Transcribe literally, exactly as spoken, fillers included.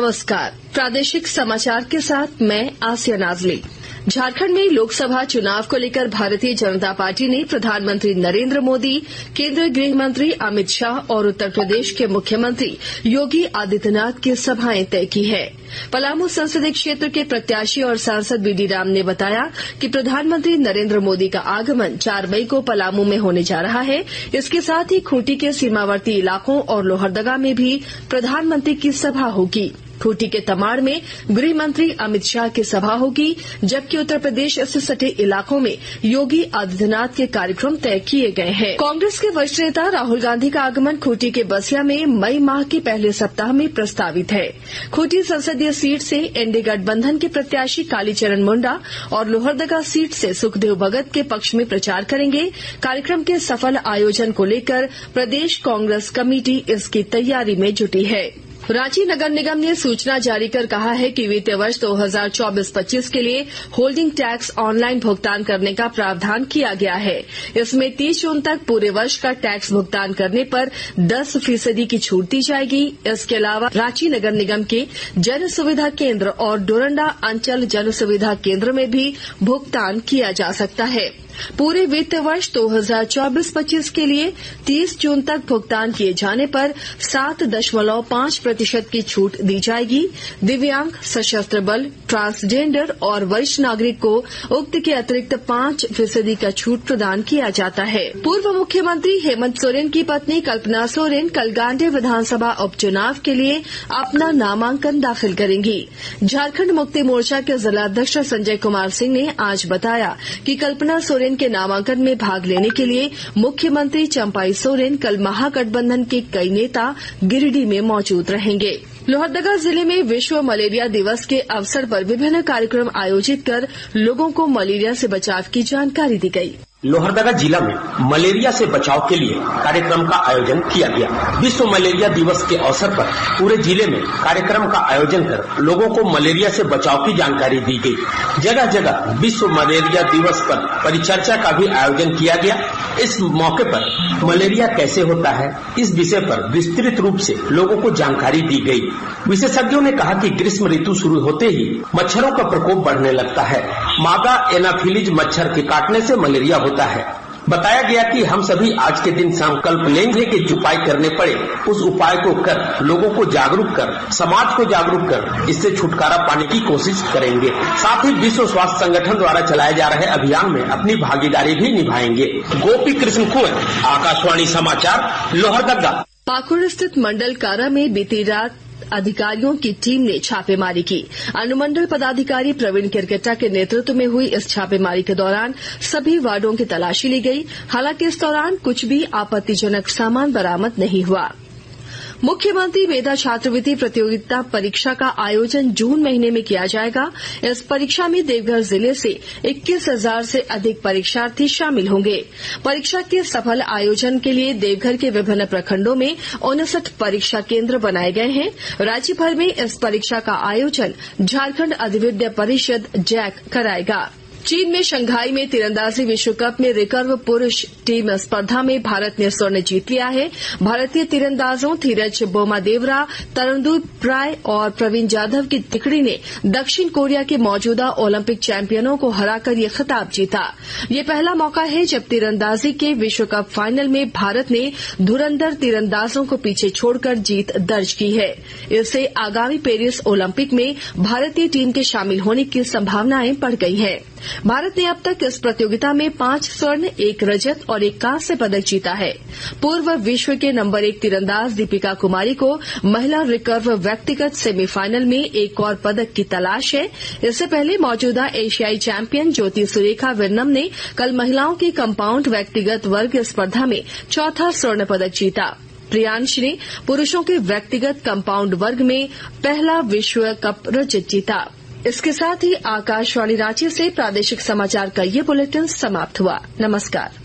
नमस्कार। प्रादेशिक समाचार के साथ मैं आसिया नाजली। झारखंड में लोकसभा चुनाव को लेकर भारतीय जनता पार्टी ने प्रधानमंत्री नरेंद्र मोदी, केंद्रीय गृह मंत्री अमित शाह और उत्तर प्रदेश के मुख्यमंत्री योगी आदित्यनाथ की सभाएं तय की है। पलामू संसदीय क्षेत्र के प्रत्याशी और सांसद बीडी राम ने बताया कि प्रधानमंत्री नरेंद्र मोदी का आगमन चार मई को पलामू में होने जा रहा है। इसके साथ ही खूंटी के सीमावर्ती इलाकों और लोहरदगा में भी प्रधानमंत्री की सभा होगी। खूंटी के तमाड़ में गृह मंत्री अमित शाह की सभा होगी, जबकि उत्तर प्रदेश से सटे इलाकों में योगी आदित्यनाथ के कार्यक्रम तय किए गए हैं। कांग्रेस के वरिष्ठ नेता राहुल गांधी का आगमन खूंटी के बसिया में मई माह के पहले सप्ताह में प्रस्तावित है। खूंटी संसदीय सीट से एनडीए गठबंधन के प्रत्याशी कालीचरण मुंडा और लोहरदगा सीट से सुखदेव भगत के पक्ष में प्रचार करेंगे। कार्यक्रम के सफल आयोजन को लेकर प्रदेश कांग्रेस कमेटी इसकी तैयारी में जुटी है। रांची नगर निगम ने सूचना जारी कर कहा है कि वित्तीय वर्ष दो हजार चौबीस पच्चीस के लिए होल्डिंग टैक्स ऑनलाइन भुगतान करने का प्रावधान किया गया है। इसमें तीस जून तक पूरे वर्ष का टैक्स भुगतान करने पर दस फीसदी की छूट दी जाएगी। इसके अलावा रांची नगर निगम के जन सुविधा केंद्र और डोरंडा अंचल जन सुविधा केंद्र में भी भुगतान किया जा सकता है। पूरे वित्त वर्ष दो हजार चौबीस पच्चीस के लिए तीस जून तक भुगतान किए जाने पर सात दशमलव पांच प्रतिशत की छूट दी जाएगी। दिव्यांग, सशस्त्र बल, ट्रांसजेंडर और वरिष्ठ नागरिक को उक्त के अतिरिक्त पांच फीसदी का छूट प्रदान किया जाता है। पूर्व मुख्यमंत्री हेमंत सोरेन की पत्नी कल्पना सोरेन कल गांधी विधानसभा उपचुनाव के लिए अपना नामांकन दाखिल करेंगी। झारखंड मुक्ति मोर्चा के जिलाध्यक्ष संजय कुमार सिंह ने आज बताया कि कल्पना सोरेन के नामांकन में भाग लेने के लिए मुख्यमंत्री चंपाई सोरेन कल महागठबंधन के कई नेता गिरिडीह में मौजूद रहेंगे। लोहरदगा जिले में विश्व मलेरिया दिवस के अवसर पर विभिन्न कार्यक्रम आयोजित कर लोगों को मलेरिया से बचाव की जानकारी दी गई। लोहरदगा जिला में मलेरिया से बचाव के लिए कार्यक्रम का आयोजन किया गया। विश्व मलेरिया दिवस के अवसर पर पूरे जिले में कार्यक्रम का आयोजन कर लोगों को मलेरिया से बचाव की जानकारी दी गई। जगह जगह विश्व मलेरिया दिवस पर परिचर्चा का भी आयोजन किया गया। इस मौके पर मलेरिया कैसे होता है, इस विषय पर विस्तृत रूप से लोगों को जानकारी दी गई। विशेषज्ञों ने कहा कि ग्रीष्म ऋतु शुरू होते ही मच्छरों का प्रकोप बढ़ने लगता है। मादा एनाफिलीज मच्छर के काटने से मलेरिया होता है। बताया गया कि हम सभी आज के दिन संकल्प लेंगे कि जो उपाय करने पड़े उस उपाय को कर लोगों को जागरूक कर समाज को जागरूक कर इससे छुटकारा पाने की कोशिश करेंगे। साथ ही विश्व स्वास्थ्य संगठन द्वारा चलाए जा रहे अभियान में अपनी भागीदारी भी निभाएंगे। गोपी कृष्ण कुंवर, आकाशवाणी समाचार, लोहरदगा। पाकुड़ स्थित मंडल कारा में बीती रात अधिकारियों की टीम ने छापेमारी की। अनुमंडल पदाधिकारी प्रवीण किरकेटा के नेतृत्व में हुई इस छापेमारी के दौरान सभी वार्डों की तलाशी ली गई। हालांकि इस दौरान कुछ भी आपत्तिजनक सामान बरामद नहीं हुआ। मुख्यमंत्री मेधा छात्रवृत्ति प्रतियोगिता परीक्षा का आयोजन जून महीने में किया जाएगा। इस परीक्षा में देवघर जिले से इक्कीस हजार से अधिक परीक्षार्थी शामिल होंगे। परीक्षा के सफल आयोजन के लिए देवघर के विभिन्न प्रखंडों में उनसठ परीक्षा केंद्र बनाए गए हैं। राज्य भर में इस परीक्षा का आयोजन झारखंड अधिविद्य परिषद जैक कराएगा। चीन में शंघाई में तीरंदाजी विश्व कप में रिकर्व पुरुष टीम स्पर्धा में भारत ने स्वर्ण जीत लिया है। भारतीय तीरंदाजों धीरज बोमादेवरा, तरनदीप राय और प्रवीण जाधव की टुकड़ी ने दक्षिण कोरिया के मौजूदा ओलंपिक चैंपियनों को हराकर ये खिताब जीता। ये पहला मौका है जब तीरंदाजी के विश्व कप फाइनल में भारत ने धुरंधर तीरंदाजों को पीछे छोड़कर जीत दर्ज की है। इससे आगामी पेरिस ओलंपिक में भारतीय टीम के शामिल होने की संभावनाएं बढ़ गई हैं। भारत ने अब तक इस प्रतियोगिता में पांच स्वर्ण, एक रजत और एक कांस्य पदक जीता है। पूर्व विश्व के नंबर एक तीरंदाज दीपिका कुमारी को महिला रिकर्व व्यक्तिगत सेमीफाइनल में एक और पदक की तलाश है। इससे पहले मौजूदा एशियाई चैंपियन ज्योति सुरेखा विरनम ने कल महिलाओं की कंपाउंड व्यक्तिगत वर्ग स्पर्धा में चौथा स्वर्ण पदक जीता। प्रियांश ने पुरुषों के व्यक्तिगत कंपाउंड वर्ग में पहला विश्व कप रजत जीता। इसके साथ ही आकाशवाणी रांची से प्रादेशिक समाचार का ये बुलेटिन समाप्त हुआ। नमस्कार।